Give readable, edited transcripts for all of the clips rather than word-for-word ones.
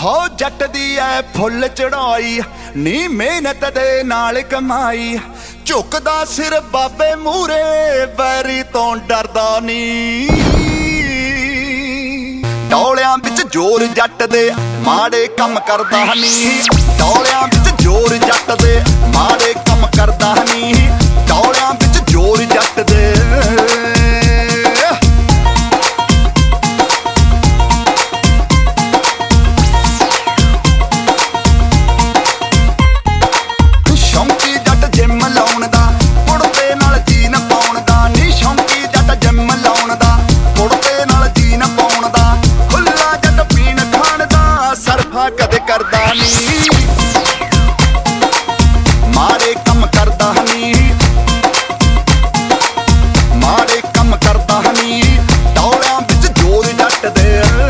हो जट दी ऐ फुल चढ़ाई नी मेहनत दे नाल कमाई झुकदा सिर बाबे मूरे बैरी तो डरदा नी डोलियां बिच जोर जट दे माड़े कम करदा नी डोलियां बिच जोर जट दे माड़े कम करदा नी डोलियां बिच जोर जट दे कदे करदा नी माड़े कम करदा नी माड़े कम करदा नी डोलियां बिच जोर जट दे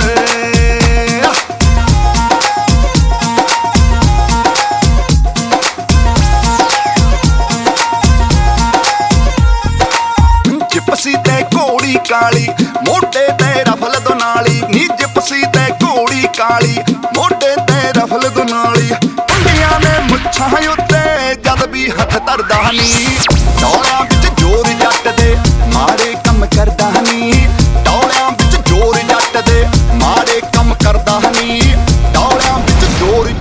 जिपसी ते घोड़ी काली मोटे ते रफल दो नाली नी जिपसी ते घोड़ी काली मोटे ते रफल दो नाली कुंडियां ने मुच्छां उत्ते जद भी हथ धरदा नी डोलियां बिच जोर जट दे माड़े कम करदा नी डोलियां बिच जोर जट दे माड़े कम करदा नी डोलियां बिच जोर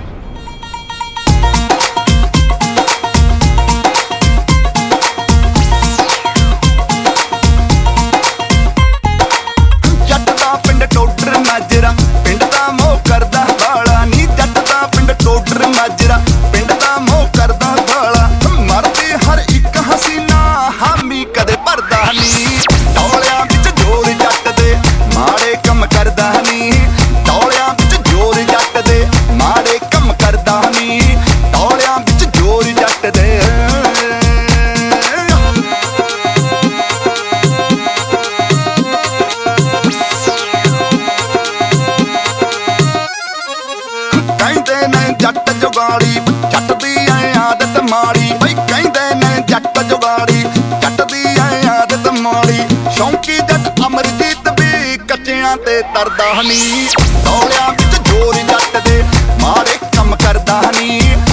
माजरा पिंड दा मोह करदा बाला नी जट दा पिंड टोडर माजरा पिंड दा मोह करदा बाला मरदी हर एक हसीना हामी कदे भरदा नी डोलियां बिच जोर जट दे माड़े कम करदा नी डोलियां बिच जोर जट दे माड़े कम करदा नी डोलियां बिच जोर जट दे जट जुगाड़ी जट दी ऐ आदत माड़ी बई कहंदे ने जट जुगाड़ी जट दी ऐ आदत माड़ी शौंकी जट अमरजीत भी कच्चियां ते तरदा नी डोलियां बिच जोर जट दे माड़े कम करदा नी